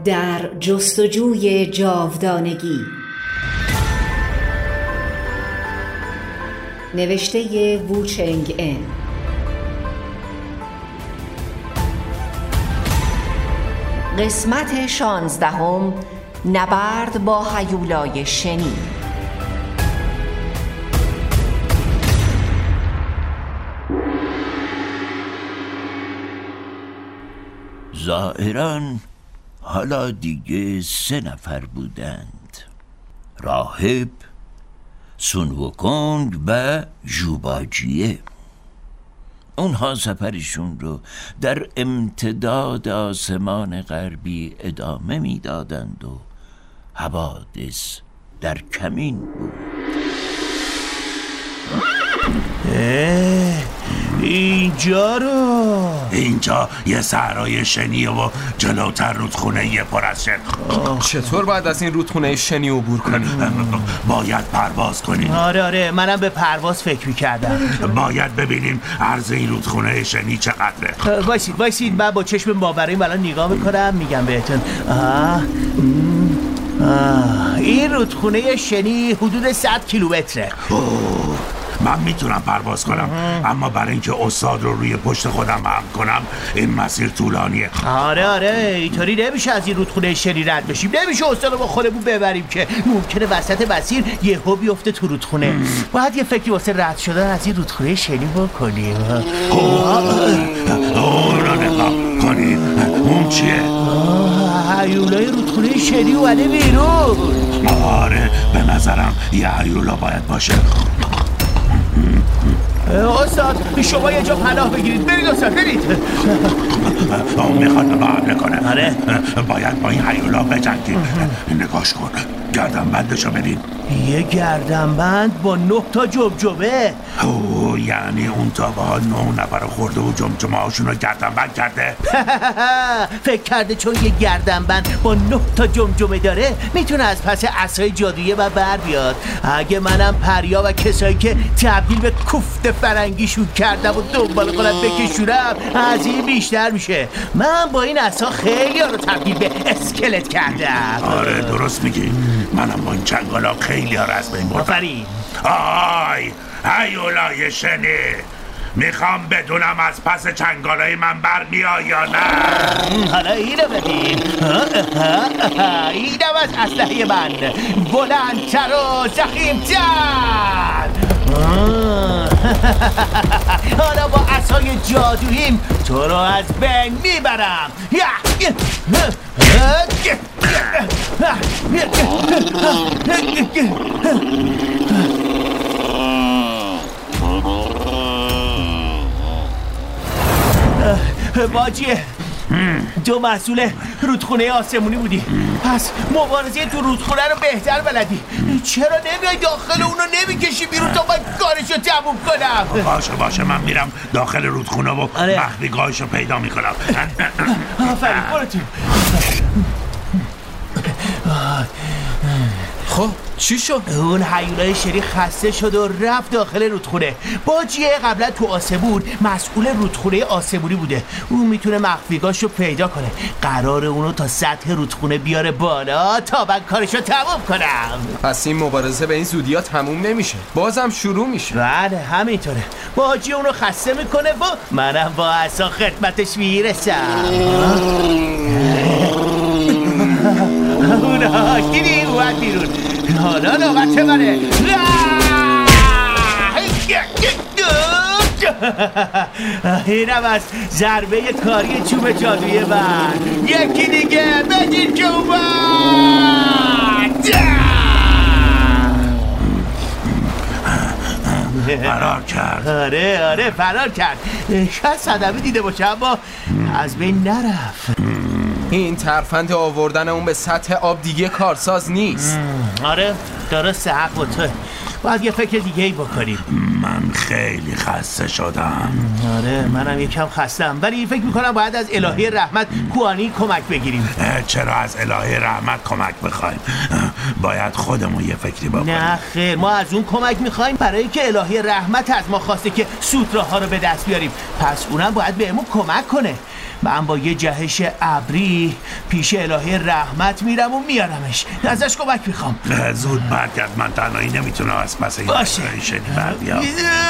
در جستجوی جاودانگی. نوشته وو چنگ ان. قسمت 16. نبرد با هیولای شنی. ظاهراً حالا دیگه 3 نفر بودند: راهب، سون وکونگ و ژوباجیه. اونها سفرشون رو در امتداد آسمان غربی ادامه میدادند و حوادث در کمین بود. اینجا یه صحرای شنیه و جلوتر رودخونه یه پر از شن. چطور باید از این رودخونه شنی عبور کنیم؟ باید پرواز کنیم. آره منم به پرواز فکر می‌کردم. باید ببینیم عرض این رودخونه شنی چقدره. وایسید من با چشم باوریم الان نگاه میکنم میگم بهتون. این رودخونه شنی حدود 100 کیلومتره. من میتونم پرواز کنم، اما برای اینکه استاد رو روی پشت خودم حمل کنم این مسیر طولانیه. آره اینطوری نمیشه از این رودخونه شنی رد بشیم. نمیشه استاد رو با خودمون ببریم که ممکنه وسط مسیر یهو بیفته تو رودخونه. باید یه فکری واسه رد شدن از این رودخونه شنی بکنیم. اون رو نگاه کنیم. اون چیه؟ هیولای رودخونه شنی اومده بیرون. آره به نظرم یه هیولا باید باشه. استاد شما یه جا پناه بگیرید. برید استاد برید. اون میخواد به ما حمله کنه. آره باید با این هیولا بجنگیم. نگاش کن، گردنبندشو ببین. یه گردنبند با 9 تا جمجمه. یعنی اون تا با 9 نفر خورده و جمجمه هاشون رو گردنبند کرده. فکر کرده چون یه گردنبند با 9 تا جمجمه داره میتونه از پس عصای جادویی و بر بیاد. اگه منم پریا و کسایی که تبدیل به کوفت فرنگیشون کردم و دنبال خودم بکشونم از این بیشتر میشه. من با این عصا خیلی رو تبدیل به اسکلت کردم. آره درست میگی. منم با این چنگالا خیلی ها رو از بین بردم. آفرین. آی هیولای شنی، میخوام بدونم از پس چنگالای من برمیای یا نه. حالا اینو ببین. اینم از اسلحه من، بلندتر و ضخیم‌تر. حالا با عصای جادوییم تو رو از بین میبرم. باجیه تو مسئول رودخونه آسمونی بودی، پس مبارزه تو رودخونه رو بهتر بلدی. چرا نمیای داخل اونو نمیکشی بیرون تا من کارشو تموم کنم؟ باشه من میرم داخل رودخونه و مخفیگاهشو پیدا میکنم. آفرین برو تو. خب چی شد؟ اون هیولای شنی خسته شد و رفت داخل رودخونه. باجیه قبلا تو آسمون مسئول رودخونه آسمونی بوده. اون میتونه مخفیگاهشو پیدا کنه. قراره اونو تا سطح رودخونه بیاره بالا تا من کارشو تموم کنم. پس این مبارزه به این زودیا تموم نمیشه، بازم شروع میشه. بله همینطوره. باجیه اونو خسته میکنه و منم با عصا خدمتش میرسم. اونا دیدی اومد بیرون. حالا نوبت منه. اینم از ضربه کاری چوب جادویی من. یکی دیگه بدین که اومد. فرار کرد. آره فرار کرد. شاید صدمه دیده باشه اما از بین نرفت. این ترفند آوردن اون به سطح آب دیگه کارساز نیست. آره درسته حق با تو. باید یه فکر دیگه ای بکنیم. من خیلی خسته شدم. آره منم یکم خستم، ولی فکر میکنم باید از الهه رحمت کوانی کمک بگیریم. چرا از الهه رحمت کمک بخوایم؟ باید خودمون یه فکری بکنیم. نه خیر، ما از اون کمک میخوایم برای که الهه رحمت از ما خواسته که سوتراها رو به دست بیاریم، پس اونم باید بهمون کمک کنه. من با یه جهش ابری پیش الهه رحمت میرم و میارمش، ازش کمک میخوام. زود برگرد، من تنهایی نمیتونم از پس این شنی بر بیام.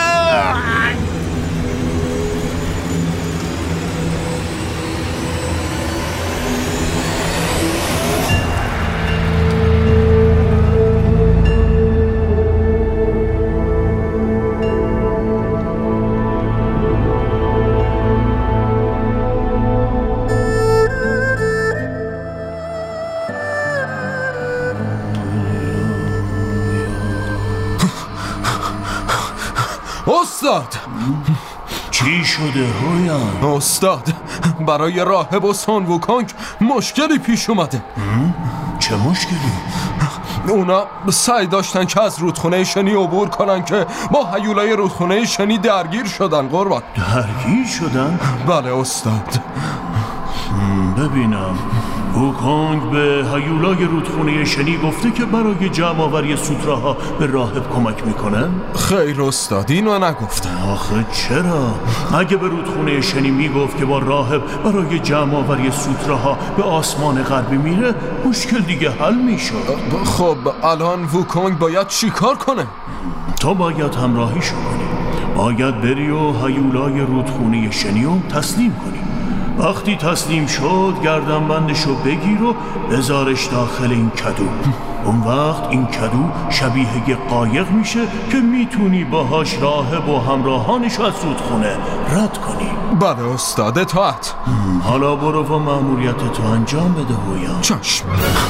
استاد چی شده هویان؟ استاد برای راهب و سون ووکانگ مشکلی پیش اومده. چه مشکلی؟ اونا سعی داشتن که از رودخونه شنی عبور کنن که با هیولای رودخونه شنی درگیر شدن. قربان درگیر شدن؟ بله استاد. ببینم ووکانگ به هیولای رودخونه شنی گفته که برای جمع آوری سوتراها به راهب کمک میکنن؟ خیر استاد، اینو نگفته. آخه چرا؟ اگه به رودخونه شنی میگفت که با راهب برای جمع آوری سوتراها به آسمان غربی میره، مشکل دیگه حل میشد. خب الان ووکانگ باید چی کار کنه؟ تو باید همراهیشو کنی. باید بری و هیولای رودخونه شنی رو تسلیم کنی. وقتی تسلیم شد گردنبندشو بگیر و بذارش داخل این کدو. اون وقت این کدو شبیه یه قایق میشه که میتونی باهاش راهب و همراهانشو از رودخونه رد کنی. بله استاد، اطاعت. حالا برو و مأموریتتو انجام بده هویان. چشم.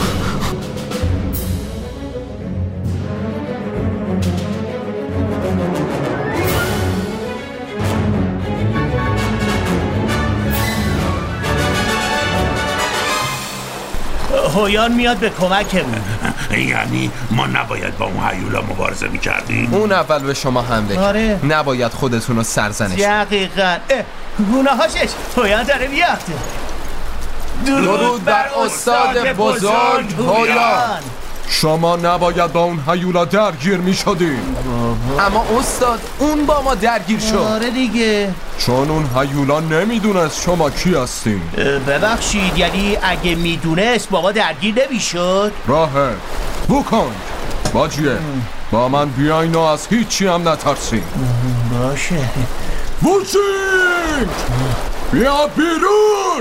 هویان میاد به کمکمون. یعنی ما نباید با اون هیولا مبارزه میکردیم؟ اون اول به شما حمله کرد. آره. نباید خودتون رو سرزنش. دقیقاً. گونه هاشش هویان داره میاد. درود بر استاد بزرگ هویان. شما نباید با اون هیولا درگیر می شدیم. اما استاد اون با ما درگیر شد. آره دیگه، چون اون هیولا نمیدونست شما کی هستیم. ببخشید، یعنی اگه میدونست با ما درگیر نمیشد؟ راهب، ووکانگ، باجیه، با من بیاین و از هیچی هم نترسین. باشه. ووچینگ بیا بیرون.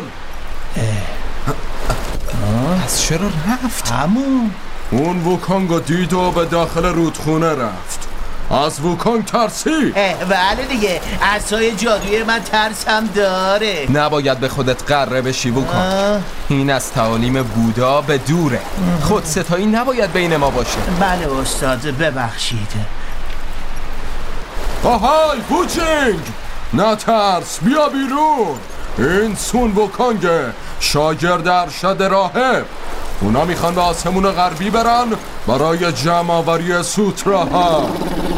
از چرا رفت؟ همون اون ووکانگو دید و به داخل رودخونه رفت. از ووکانگ ترسی؟ بله دیگه، عصای جادویی من ترسم داره. نباید به خودت غره بشی ووکانگ. این از تعالیم بودا به دوره. خود ستایی نباید بین ما باشه. بله استاد، ببخشید. آهای ووچینگ، نترس، بیا بیرون. این سون ووکانگه، شاگرد ارشد راهب. اونا میخوان به آسمون غربی برن برای جمع آوری سوتراها.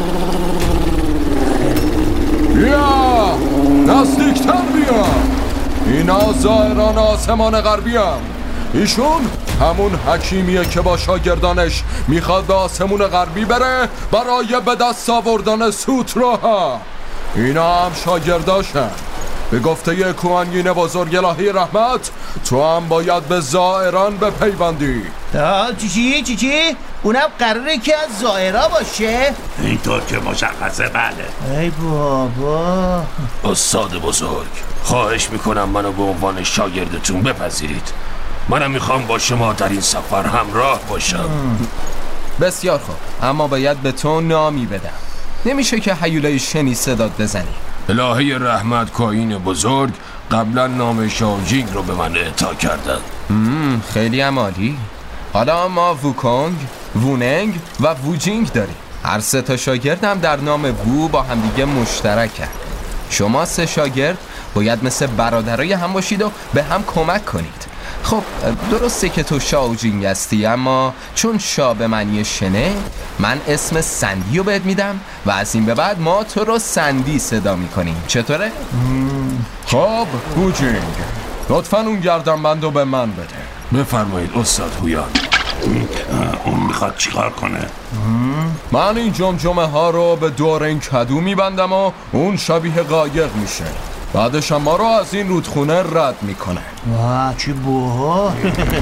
بیا نزدیکتر بیا. اینا زائران آسمان غربی هم. ایشون همون حکیمیه که با شاگردانش میخواد به آسمون غربی بره برای به دست آوردن سوتراها. اینا هم شاگرداشن. به گفته کوهنگین بزرگ الهه رحمت، تو هم باید به زائران بپیوندی. چی؟ اونم قراره که از زائرا باشه؟ اینطور که مشخصه بله. ای بابا. استاد بزرگ، خواهش میکنم منو به عنوان شاگردتون بپذیرید. منم میخوام با شما در این سفر همراه باشم. بسیار خوب، اما باید به تو نامی بدم. نمیشه که هیولای شنی صدات بزنی. الهه رحمت کاین بزرگ قبلا نام شاوجینگ رو به من اعطا کردن. خیلی عالی. حالا ما ووکانگ، ووننگ و ووجینگ داریم. هر سه تا شاگرد هم در نام وو با همدیگه مشترکن. شما سه شاگرد باید مثل برادرای هم باشید و به هم کمک کنید. خب درسته که تو شاه و جینگ هستی، اما چون شاه به معنی شنه، من اسم سندی رو بهت میدم و از این به بعد ما تو رو سندی صدا میکنیم. چطوره؟ خب بوجینگ، لطفاً اون گردنبند رو به من بده. بفرمایید استاد هویان. اون میخواد چیکار کنه؟ من این جمجمه ها رو به دور این کدو میبندم و اون شبیه قایق میشه. بعدش ما رو از این رودخونه رد میکنه. واه چی باحال.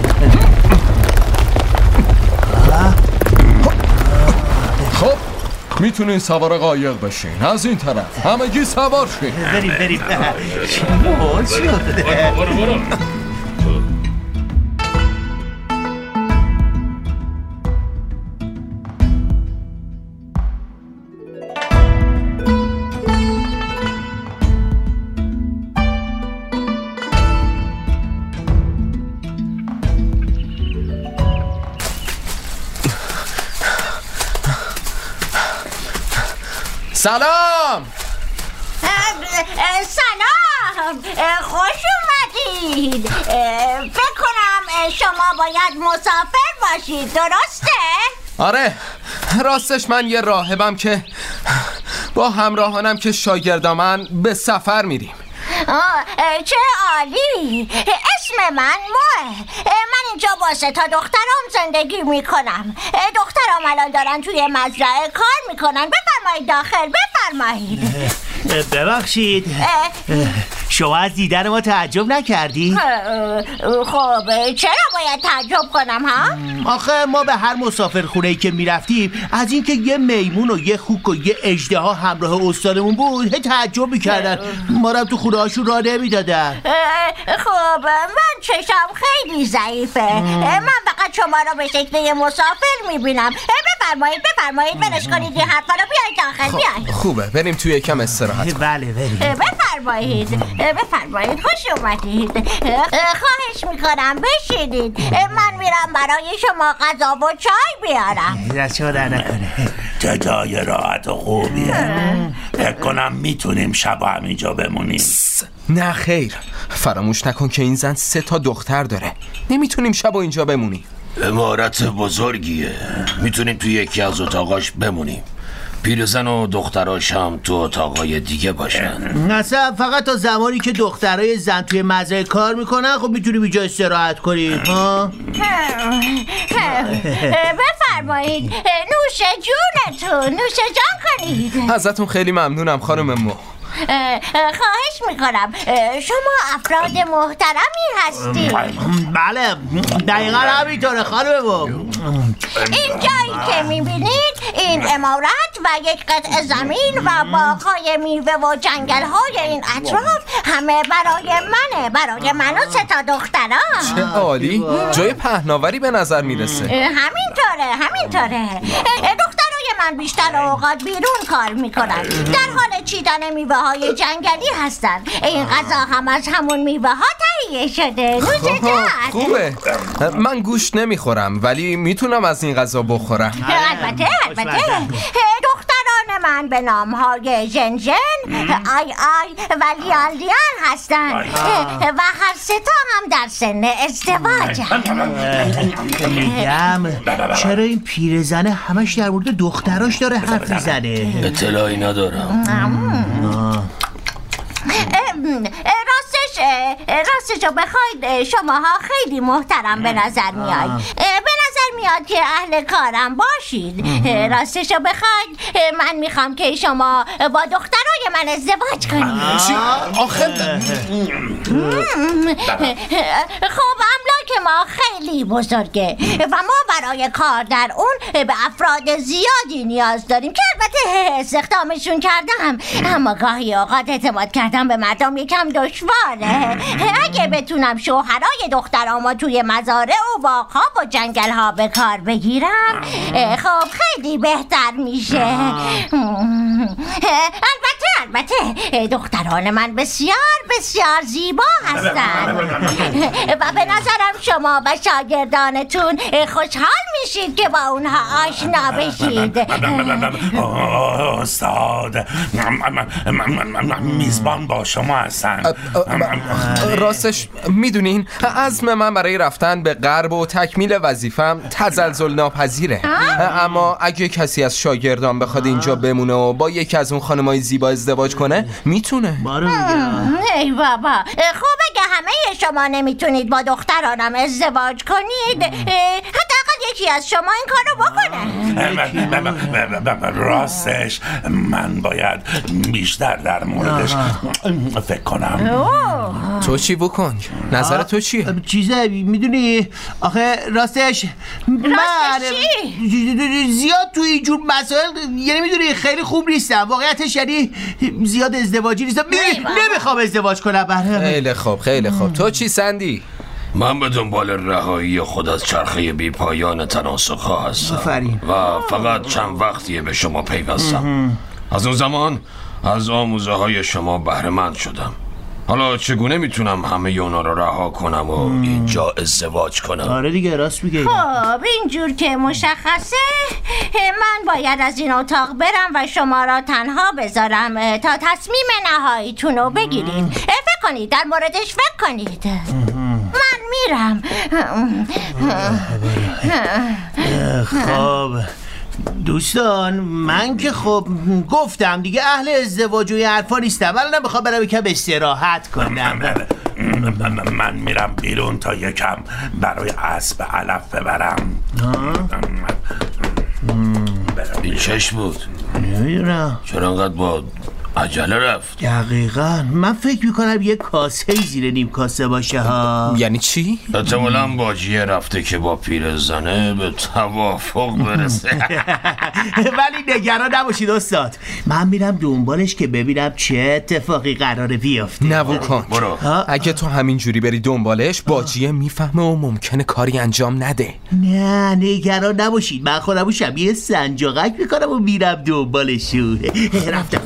خب میتونین سوار قایق بشین. از این طرف همگی سوار شین. بریم چی باحال شد. برو. سلام. سلام، خوش اومدید. فکر کنم شما باید مسافر باشید، درسته؟ آره، راستش من یه راهبم که با همراهانم که شاگردامن به سفر میریم. چه عالی. اسم من موه. من اینجا با 3 تا دخترام زندگی میکنم. دخترام الان دارن توی مزرعه کار میکنن. بفرمایید داخل، بفرمایید. ببخشید، شما از دیدن ما تعجب نکردی؟ خب چرا باید تعجب کنم ها؟ آخه ما به هر مسافرخونه‌ای که میرفتیم از اینکه یه میمون و یه خوک و یه اژدها همراه استادمون بود تعجب میکردن. ما رو تو خونه هاشون راه نمیدادن. خب من چشم خیلی ضعیفه. من فقط شما رو به شکل یه مسافر میبینم. بفرمایید برش کنید این حرفا رو. بیایید داخل، بیایید. خوبه بریم توی یکم استراحت. بله بریم. بفرمایید خوش اومدید. خواهش میکنم بشینید. من میرم برای شما غذا و چای بیارم. دست شما در نکنه. جای راحت و خوبیه. فکر کنم میتونیم شب همینجا بمونیم. نه خیر، فراموش نکن که این زن 3 تا دختر داره. نمیتونیم شب اینجا بمونیم. عمارت بزرگیه، میتونیم توی یکی از اتاقاش بمونیم. پیرزن و دختراش هم تو اتاقای دیگه باشن. اصلا فقط تا زمانی که دخترای زن توی مزرعه کار میکنن خب میتونی اینجا استراحت کنی. بفرمایید نوش جونتون، نوش جان کنید. ازتون خیلی ممنونم خانم مو. خواهش میکنم. شما افراد محترمی هستید. بله دقیقا همینطوره خانم مو. این جایی که میبینید این عمارت و یک قطعه زمین و باغ‌های میوه و جنگل‌های این اطراف همه برای من و 3 تا دخترم. چه عالی، جای پهناوری به نظر میرسه. همینطوره. دخترای من بیشتر اوقات بیرون کار میکنن، در حال چیدن میوه های جنگلی هستن. این غذا هم از همون میوه ها تهیه شده. نوش جان. خوبه. من گوشت نمیخورم ولی میتونم از این غذا بخورم. البته. دختران من به نام های ژنژن، آی و لیان هستن و هر 3 تا هم در سن ازدواج. میگم چرا این پیرزنه همش در مورد دختراش داره حرف میزنه؟ اطلاعی ندارم. راستش رو بخواید شماها خیلی محترم به نظر میاد. به نظر میاد که اهل کارم باشید. راستش رو بخواید من میخوام که شما با دخترای من ازدواج کنید. آخه خب املاک ما خیلی بزرگه و ما برای کار در اون به افراد زیادی نیاز داریم که البته استخدامشون کردم، اما گاهی اوقات اعتماد کردم به مردم یکم دشواره. اگه بتونم شوهرای دخترامو توی مزارع و باغ‌ها و جنگل‌ها به کار بگیرم خب خیلی بهتر میشه. البته دختران من بسیار زیبا هستن و به نظرم شما و شاگردانتون خوشحال میشید که با اونها آشنا بشید. استاد، میزبان با شما هستن. راستش میدونین عزم من برای رفتن به غرب و تکمیل وظیفم تزلزل ناپذیره. اما اگه کسی از شاگردان بخواد اینجا بمونه و با یکی از اون خانمای زیبا ازدواج کنه میتونه. ای بابا، خب اگه همه شما نمیتونید با دخترانم ازدواج کنید، حداقل یکی از شما این کارو بکنه. راستش من باید بیشتر در موردش فکر کنم. تو چی بکن؟ نظر تو چیه؟ چیزه میدونی آخه راستش زیاد تو اینجور مسائل یعنی میدونی خیلی خوب نیستم واقعیتش، یعنی زیاد ازدواجی نیستم، نمیخوام ازدواج کنم. خیلی خوب تو چی سندی؟ من به دنبال رهایی خود از چرخه بی پایان تناسخ‌ها هستم و فقط چند وقتیه به شما پیوستم. از اون زمان از آموزه های شما بهره مند شدم. حالا چگونه میتونم همه اونا رو رها کنم و اینجا ازدواج کنم؟ آره دیگه راست میگه. خب اینجور که مشخصه من باید از این اتاق برم و شما را تنها بذارم تا تصمیم نهاییتون رو بگیرید. فکر کنید، در موردش فکر کنید. من میرم. خب دوستان، من که خب گفتم دیگه اهل ازدواج و حرفا نیستم. الان بخوام برم یکم استراحت کنم. من میرم بیرون تا یکم برای اسب علف ببرم. این چشم بود؟ نمیدونم چرا انقدر با عجله رفت؟ دقیقا من فکر میکنم یه کاسه زیر نیم کاسه باشه ها. یعنی چی؟ احتمالاً باجیه رفته که با پیرزنه به توافق برسه. ولی نگران نباشید استاد، من میرم دنبالش که ببینم چه اتفاقی قراره بیفته. نبو برو. اگه تو همینجوری بری دنبالش باجیه میفهمه و ممکنه کاری انجام نده. نه نگران نباشید، من خودمو شبیه سنجاقک میکنم و میرم دنبالشون. رفتم.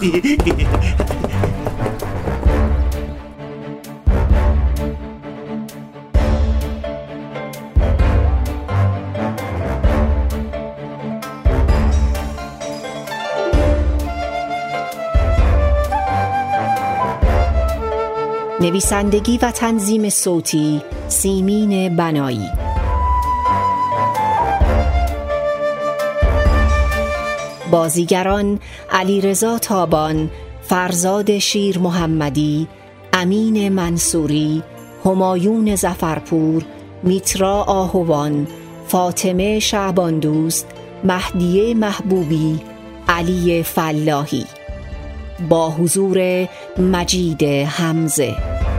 نویسندگی و تنظیم صوتی سیمین بنایی. بازیگران علیرضا تابان، فرزاد شیر محمدی، امین منصوری، همایون ظفرپور، میترا آهوان، فاطمه شعباندوست، مهدیه محبوبی، علی فلاحی. با حضور مجید حمزه.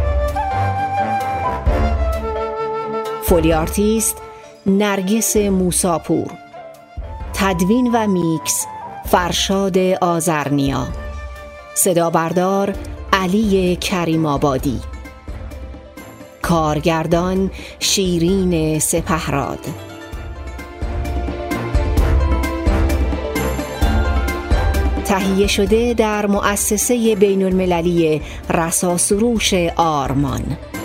فولی آرتیست نرگس موساپور. تدوین و میکس فرشاد آذرنیا. صدا بردار علی کریم آبادی. کارگردان شیرین سپهراد. تهیه شده در مؤسسه بین المللی رساسروش آرمان.